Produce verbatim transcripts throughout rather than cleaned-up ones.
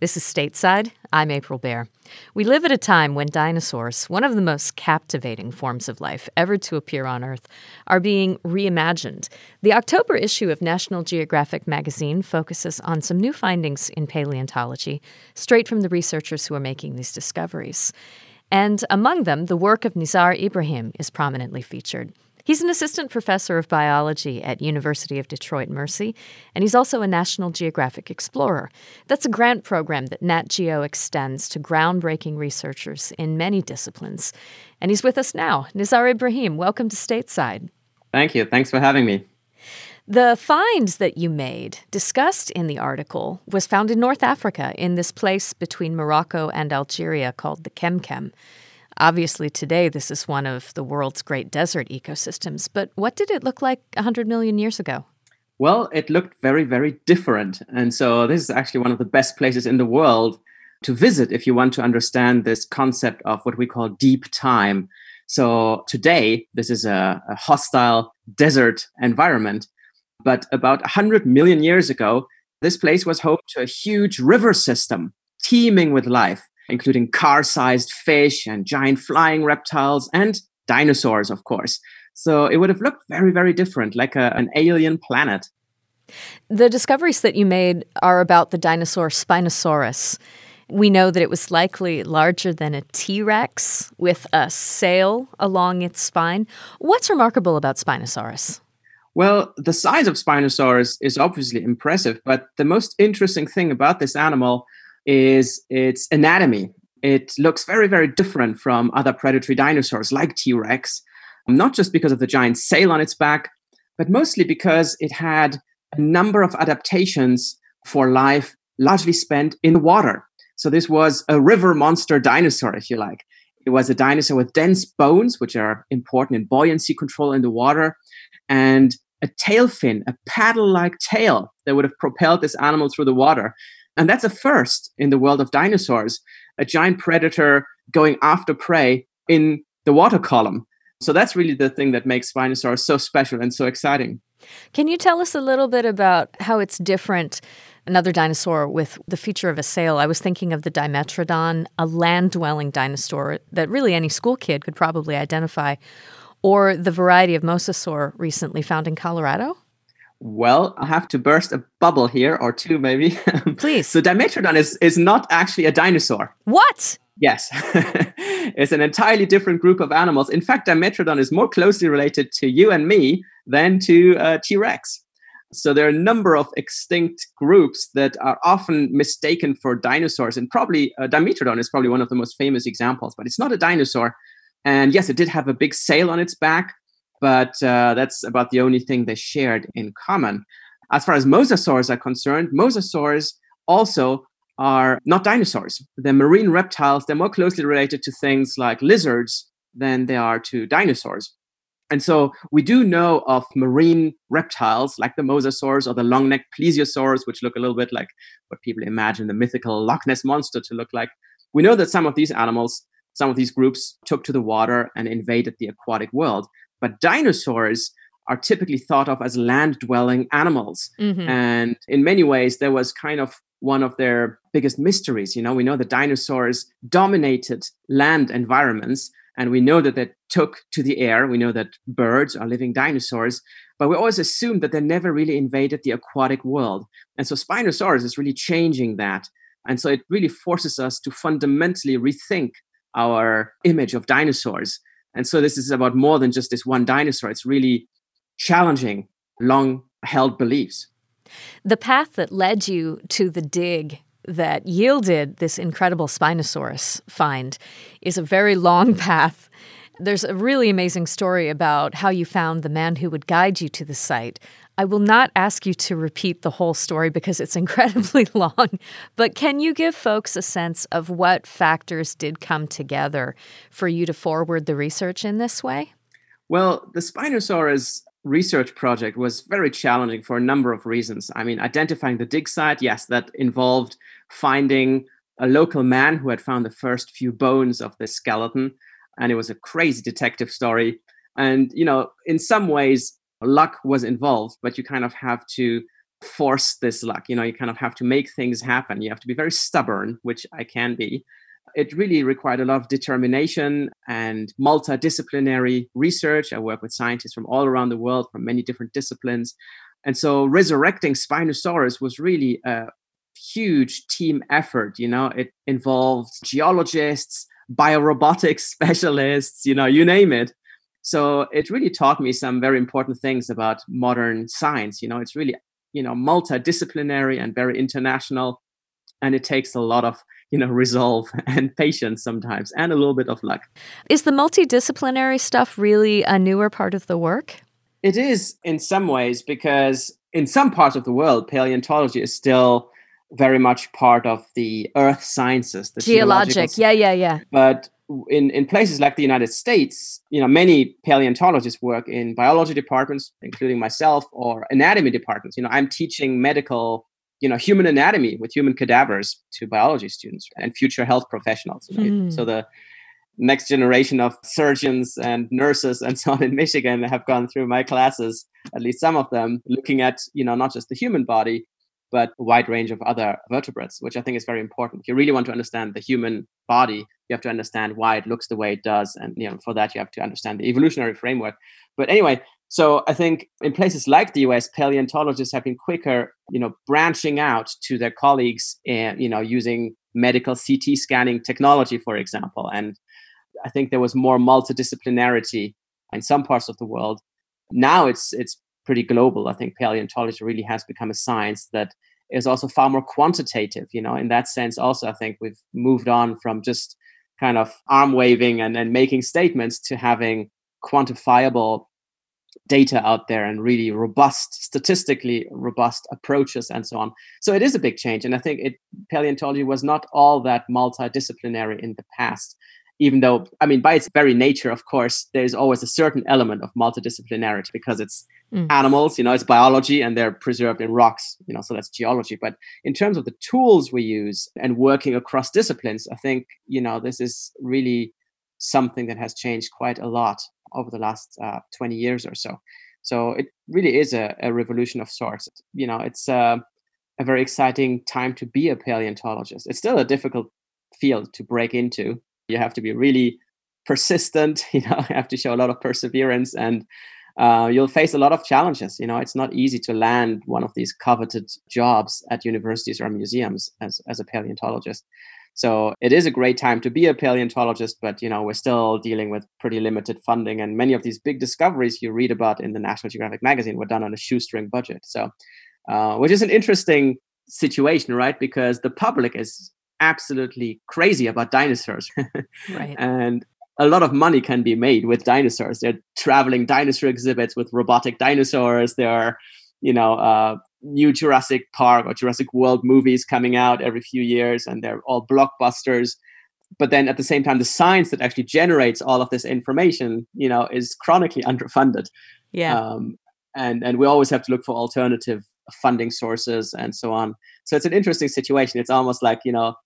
This is Stateside. I'm April Baer. We live at a time when dinosaurs, one of the most captivating forms of life ever to appear on Earth, are being reimagined. The October issue of National Geographic magazine focuses on some new findings in paleontology, straight from the researchers who are making these discoveries. And among them, the work of Nizar Ibrahim is prominently featured. He's an assistant professor of biology at University of Detroit Mercy, and he's also a National Geographic Explorer. That's a grant program that Nat Geo extends to groundbreaking researchers in many disciplines. And he's with us now. Nizar Ibrahim, welcome to Stateside. Thank you. Thanks for having me. The finds that you made, discussed in the article, was found in North Africa, in this place between Morocco and Algeria called the Kemkem. Obviously, today, this is one of the world's great desert ecosystems. But what did it look like one hundred million years ago? Well, it looked very, very different. And so this is actually one of the best places in the world to visit if you want to understand this concept of what we call deep time. So today, this is a, a hostile desert environment. But about one hundred million years ago, this place was home to a huge river system teeming with life, including car-sized fish and giant flying reptiles and dinosaurs, of course. So it would have looked very, very different, like a, an alien planet. The discoveries that you made are about the dinosaur Spinosaurus. We know that it was likely larger than a T-Rex with a sail along its spine. What's remarkable about Spinosaurus? Well, the size of Spinosaurus is obviously impressive, but the most interesting thing about this animal is its anatomy. It looks very, very different from other predatory dinosaurs like T-Rex, not just because of the giant sail on its back, but mostly because it had a number of adaptations for life largely spent in the water. So this was a river monster dinosaur, if you like. It was a dinosaur with dense bones, which are important in buoyancy control in the water, and a tail fin, a paddle-like tail that would have propelled this animal through the water. And that's a first in the world of dinosaurs, a giant predator going after prey in the water column. So that's really the thing that makes Spinosaurus so special and so exciting. Can you tell us a little bit about how it's different, another dinosaur with the feature of a sail? I was thinking of the Dimetrodon, a land-dwelling dinosaur that really any school kid could probably identify, or the variety of mosasaur recently found in Colorado? Well, I'll have to burst a bubble here, or two maybe. Please. So Dimetrodon is, is not actually a dinosaur. What? Yes. It's an entirely different group of animals. In fact, Dimetrodon is more closely related to you and me than to uh, T-Rex. So there are a number of extinct groups that are often mistaken for dinosaurs. And probably uh, Dimetrodon is probably one of the most famous examples, but it's not a dinosaur. And yes, it did have a big sail on its back, but uh, that's about the only thing they shared in common. As far as mosasaurs are concerned, mosasaurs also are not dinosaurs. They're marine reptiles. They're more closely related to things like lizards than they are to dinosaurs. And so we do know of marine reptiles like the mosasaurs or the long-necked plesiosaurs, which look a little bit like what people imagine the mythical Loch Ness monster to look like. We know that some of these animals, some of these groups took to the water and invaded the aquatic world. But dinosaurs are typically thought of as land-dwelling animals. Mm-hmm. And in many ways, there was kind of one of their biggest mysteries. You know, we know that dinosaurs dominated land environments, and we know that they took to the air. We know that birds are living dinosaurs, but we always assumed that they never really invaded the aquatic world. And so Spinosaurus is really changing that. And so it really forces us to fundamentally rethink our image of dinosaurs. And so this is about more than just this one dinosaur. It's really challenging long-held beliefs. The path that led you to the dig that yielded this incredible Spinosaurus find is a very long path. There's a really amazing story about how you found the man who would guide you to the site. I will not ask you to repeat the whole story because it's incredibly long, but can you give folks a sense of what factors did come together for you to forward the research in this way? Well, the Spinosaurus research project was very challenging for a number of reasons. I mean, identifying the dig site, yes, that involved finding a local man who had found the first few bones of this skeleton, and it was a crazy detective story. And, you know, in some ways, luck was involved, but you kind of have to force this luck. You know, you kind of have to make things happen. You have to be very stubborn, which I can be. It really required a lot of determination and multidisciplinary research. I work with scientists from all around the world, from many different disciplines. And so resurrecting Spinosaurus was really a huge team effort. You know, it involved geologists, biorobotics specialists, you know, you name it. So it really taught me some very important things about modern science. You know, it's really, you know, multidisciplinary and very international. And it takes a lot of, you know, resolve and patience sometimes, and a little bit of luck. Is the multidisciplinary stuff really a newer part of the work? It is in some ways, because in some parts of the world, paleontology is still very much part of the earth sciences. The Geologic, yeah, yeah, yeah. But in, in places like the United States, you know, many paleontologists work in biology departments, including myself, or anatomy departments. You know, I'm teaching medical, you know, human anatomy with human cadavers to biology students and future health professionals. You know? mm. So the next generation of surgeons and nurses and so on in Michigan have gone through my classes, at least some of them, looking at, you know, not just the human body, but a wide range of other vertebrates, which I think is very important. If you really want to understand the human body, you have to understand why it looks the way it does. And, you know, for that, you have to understand the evolutionary framework. But anyway, so I think in places like the U S, paleontologists have been quicker, you know, branching out to their colleagues and, you know, using medical C T scanning technology, for example. And I think there was more multidisciplinarity in some parts of the world. Now it's it's pretty global. I think paleontology really has become a science that is also far more quantitative. You know, in that sense, also, I think we've moved on from just kind of arm waving and, and making statements to having quantifiable data out there and really robust, statistically robust approaches and so on. So it is a big change. And I think it paleontology was not all that multidisciplinary in the past. Even though, I mean, by its very nature, of course, there's always a certain element of multidisciplinarity because it's mm. animals, you know, it's biology and they're preserved in rocks, you know, so that's geology. But in terms of the tools we use and working across disciplines, I think, you know, this is really something that has changed quite a lot over the last uh, twenty years or so. So it really is a, a revolution of sorts. You know, it's uh, a very exciting time to be a paleontologist. It's still a difficult field to break into. You have to be really persistent, you know, you have to show a lot of perseverance, and uh, you'll face a lot of challenges. You know, it's not easy to land one of these coveted jobs at universities or museums as, as a paleontologist. So it is a great time to be a paleontologist, but, you know, we're still dealing with pretty limited funding. And many of these big discoveries you read about in the National Geographic magazine were done on a shoestring budget. So, uh, which is an interesting situation, right? Because the public is absolutely crazy about dinosaurs. Right. And a lot of money can be made with dinosaurs. They're traveling dinosaur exhibits with robotic dinosaurs. There are, you know, uh, new Jurassic Park or Jurassic World movies coming out every few years, and they're all blockbusters. But then at the same time, the science that actually generates all of this information, you know, is chronically underfunded. Yeah. Um, and, and we always have to look for alternative funding sources and so on. So it's an interesting situation. It's almost like, you know,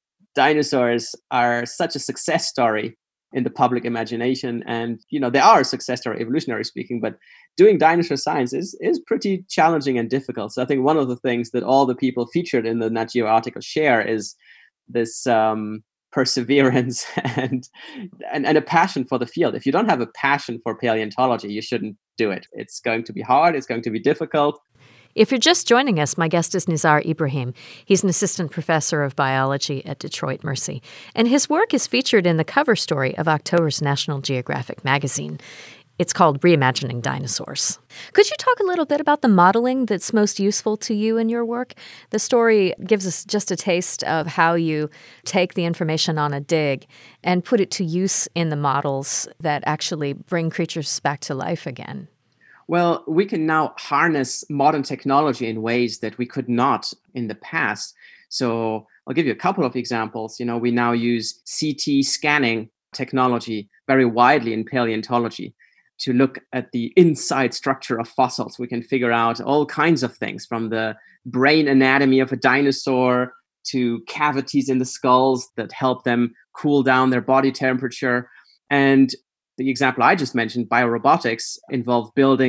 dinosaurs are such a success story in the public imagination. And, you know, they are a success story, evolutionary speaking, but doing dinosaur science is, is pretty challenging and difficult. So I think one of the things that all the people featured in the Nat Geo article share is this um, perseverance and, and, and a passion for the field. If you don't have a passion for paleontology, you shouldn't do it. It's going to be hard. It's going to be difficult. If you're just joining us, my guest is Nizar Ibrahim. He's an assistant professor of biology at Detroit Mercy, and his work is featured in the cover story of October's National Geographic magazine. It's called Reimagining Dinosaurs. Could you talk a little bit about the modeling that's most useful to you in your work? The story gives us just a taste of how you take the information on a dig and put it to use in the models that actually bring creatures back to life again. Well, we can now harness modern technology in ways that we could not in the past. So I'll give you a couple of examples. You know, we now use C T scanning technology very widely in paleontology to look at the inside structure of fossils. We can figure out all kinds of things, from the brain anatomy of a dinosaur to cavities in the skulls that help them cool down their body temperature. And the example I just mentioned, biorobotics, involved building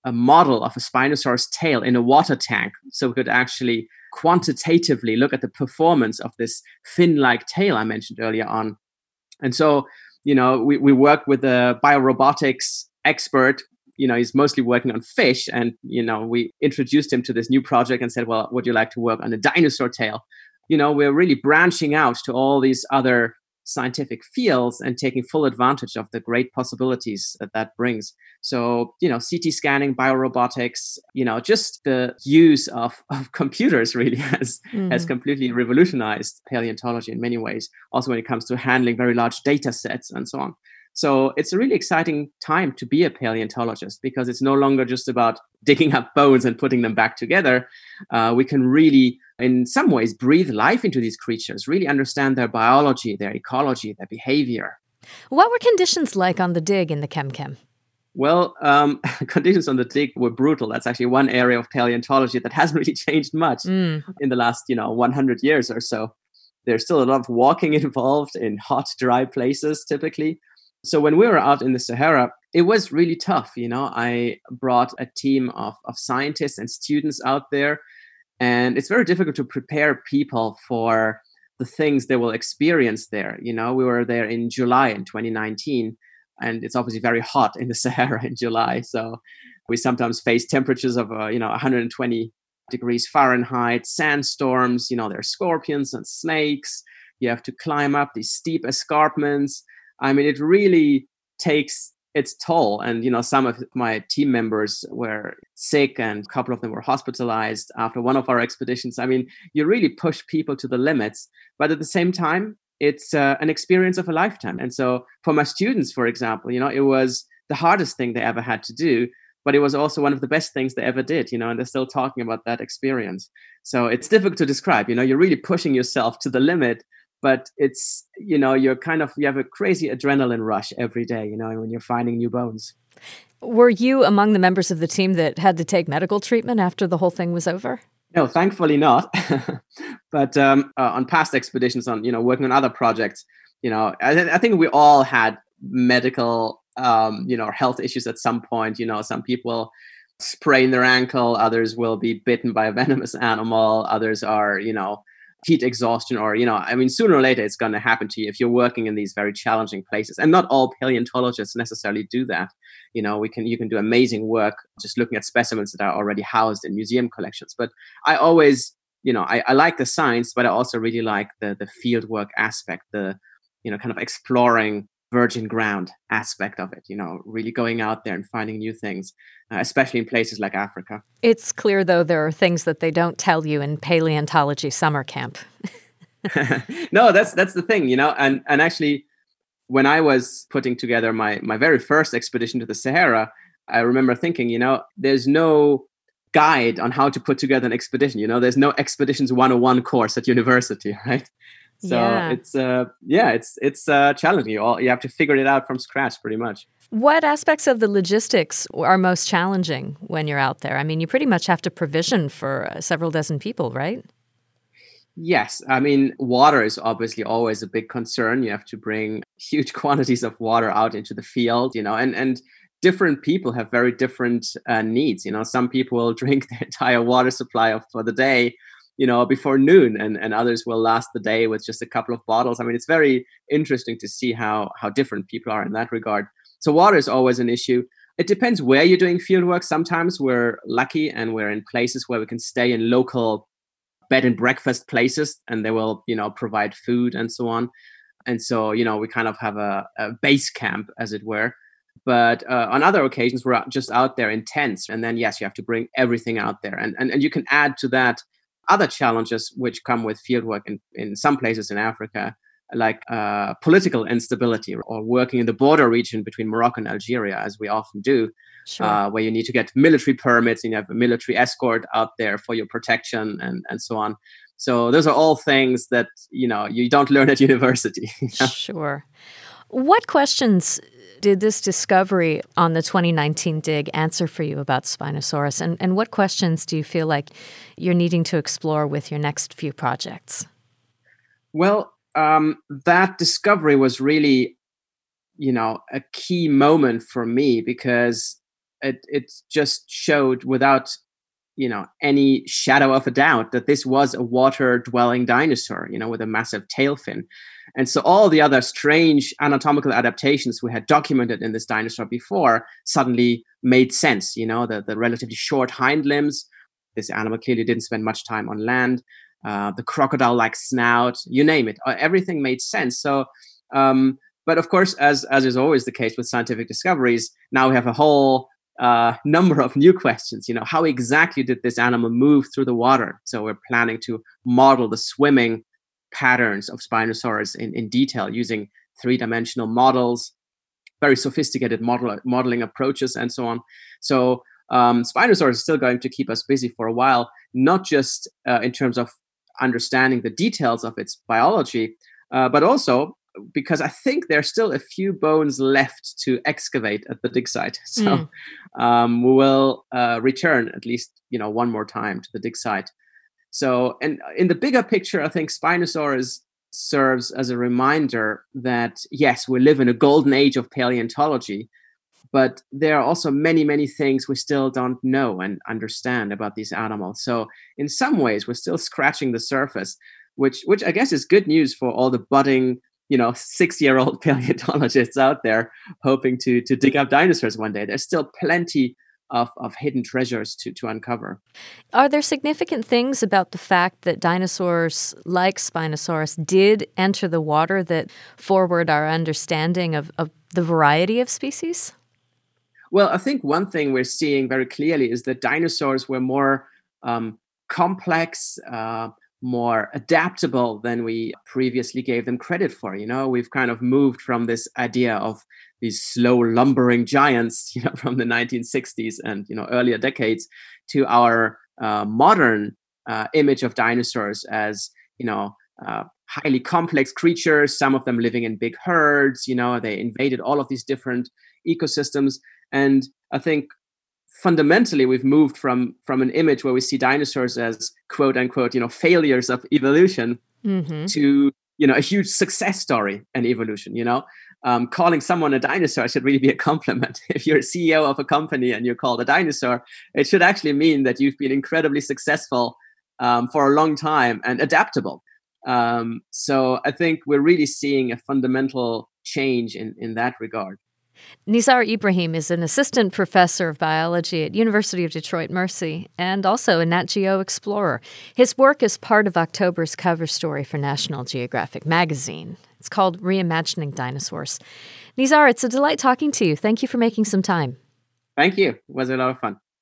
a model of a Spinosaurus tail in a water tank. So we could actually quantitatively look at the performance of this fin-like tail I mentioned earlier on. And so, you know, we, we work with a biorobotics expert. You know, he's mostly working on fish. And, you know, we introduced him to this new project and said, well, would you like to work on a dinosaur tail? You know, we're really branching out to all these other scientific fields and taking full advantage of the great possibilities that that brings. So, you know, C T scanning, biorobotics, you know, just the use of, of computers really has, mm. has completely revolutionized paleontology in many ways. Also, when it comes to handling very large data sets and so on. So it's a really exciting time to be a paleontologist because it's no longer just about digging up bones and putting them back together. Uh, we can really, in some ways, breathe life into these creatures, really understand their biology, their ecology, their behavior. What were conditions like on the dig in the ChemChem? Well, um, conditions on the dig were brutal. That's actually one area of paleontology that hasn't really changed much mm. in the last, you know, one hundred years or so. There's still a lot of walking involved in hot, dry places, typically. So when we were out in the Sahara, it was really tough. You know, I brought a team of, of scientists and students out there, and it's very difficult to prepare people for the things they will experience there. You know, we were there in July in twenty nineteen, and it's obviously very hot in the Sahara in July. So we sometimes face temperatures of, uh, you know, one hundred twenty degrees Fahrenheit, sandstorms, you know, there are scorpions and snakes. You have to climb up these steep escarpments. I mean, it really takes its toll. And, you know, some of my team members were sick and a couple of them were hospitalized after one of our expeditions. I mean, you really push people to the limits. But at the same time, it's uh, an experience of a lifetime. And so for my students, for example, you know, it was the hardest thing they ever had to do. But it was also one of the best things they ever did, you know, and they're still talking about that experience. So it's difficult to describe, you know, you're really pushing yourself to the limit. But it's, you know, you're kind of, you have a crazy adrenaline rush every day, you know, when you're finding new bones. Were you among the members of the team that had to take medical treatment after the whole thing was over? No, thankfully not. But um, uh, on past expeditions, on, you know, working on other projects, you know, I, th- I think we all had medical, um, you know, health issues at some point. You know, some people sprain their ankle, others will be bitten by a venomous animal, others are, you know, heat exhaustion, or, you know, I mean, sooner or later it's going to happen to you if you're working in these very challenging places. And not all paleontologists necessarily do that. You know, we can you can do amazing work just looking at specimens that are already housed in museum collections. But I always, you know, I, I like the science, but I also really like the the field work aspect, the, you know, kind of exploring virgin ground aspect of it, you know, really going out there and finding new things, uh, especially in places like Africa. It's clear, though, there are things that they don't tell you in paleontology summer camp. No, that's that's the thing, you know, and and actually, when I was putting together my my very first expedition to the Sahara, I remember thinking, you know, there's no guide on how to put together an expedition. You know, there's no Expeditions one oh one course at university, right? So yeah. it's uh yeah, it's it's uh challenging. You all you have to figure it out from scratch, pretty much. What aspects of the logistics are most challenging when you're out there? I mean, you pretty much have to provision for uh, several dozen people, right? Yes, I mean, water is obviously always a big concern. You have to bring huge quantities of water out into the field, you know, and and different people have very different uh, needs. You know, some people will drink the entire water supply of, for the day, you know, before noon, and, and others will last the day with just a couple of bottles. I mean, it's very interesting to see how how different people are in that regard. So water is always an issue. It depends where you're doing field work. Sometimes we're lucky and we're in places where we can stay in local bed and breakfast places, and they will, you know, provide food and so on. And so, you know, we kind of have a, a base camp, as it were. But uh, on other occasions, we're just out there in tents. And then, yes, you have to bring everything out there. And, and, and you can add to that other challenges which come with fieldwork in, in some places in Africa, like uh, political instability, or working in the border region between Morocco and Algeria, as we often do, sure. uh, where you need to get military permits and you have a military escort out there for your protection and, and so on. So those are all things that, you know, you don't learn at university. You know? Sure. What questions did this discovery on the twenty nineteen dig answer for you about Spinosaurus? And, and what questions do you feel like you're needing to explore with your next few projects? Well, um, that discovery was really, you know, a key moment for me, because it, it just showed without, you know, any shadow of a doubt that this was a water-dwelling dinosaur, you know, with a massive tail fin. And so all the other strange anatomical adaptations we had documented in this dinosaur before suddenly made sense. You know, the, the relatively short hind limbs. This animal clearly didn't spend much time on land. Uh, the crocodile-like snout, you name it. Uh, everything made sense. So, um, but of course, as as is always the case with scientific discoveries, now we have a whole uh, number of new questions. You know, how exactly did this animal move through the water? So we're planning to model the swimming patterns of Spinosaurus in, in detail using three-dimensional models, very sophisticated model, modeling approaches, and so on. So um, Spinosaurus is still going to keep us busy for a while, not just uh, in terms of understanding the details of its biology, uh, but also because I think there's still a few bones left to excavate at the dig site. So mm. um, we will uh, return at least, you know, one more time to the dig site. So, and in the bigger picture, I think Spinosaurus serves as a reminder that, yes, we live in a golden age of paleontology, but there are also many, many things we still don't know and understand about these animals. So in some ways, we're still scratching the surface, which, which I guess is good news for all the budding, you know, six-year-old paleontologists out there hoping to, to dig up dinosaurs one day. There's still plenty Of, of hidden treasures to, to uncover. Are there significant things about the fact that dinosaurs like Spinosaurus did enter the water that forward our understanding of, of the variety of species? Well, I think one thing we're seeing very clearly is that dinosaurs were more um, complex, uh, more adaptable than we previously gave them credit for. You know, we've kind of moved from this idea of these slow lumbering giants, you know, from the nineteen sixties and, you know, earlier decades to our uh, modern uh, image of dinosaurs as, you know, uh, highly complex creatures, some of them living in big herds. You know, they invaded all of these different ecosystems. And I think fundamentally, we've moved from from an image where we see dinosaurs as quote unquote, you know, failures of evolution mm-hmm. to, you know, a huge success story in evolution. You know, um, calling someone a dinosaur should really be a compliment. If you're a C E O of a company and you're called a dinosaur, it should actually mean that you've been incredibly successful um, for a long time and adaptable. Um, so I think we're really seeing a fundamental change in, in that regard. Nizar Ibrahim is an assistant professor of biology at University of Detroit Mercy and also a Nat Geo explorer. His work is part of October's cover story for National Geographic magazine. It's called Reimagining Dinosaurs. Nizar, it's a delight talking to you. Thank you for making some time. Thank you. It was a lot of fun.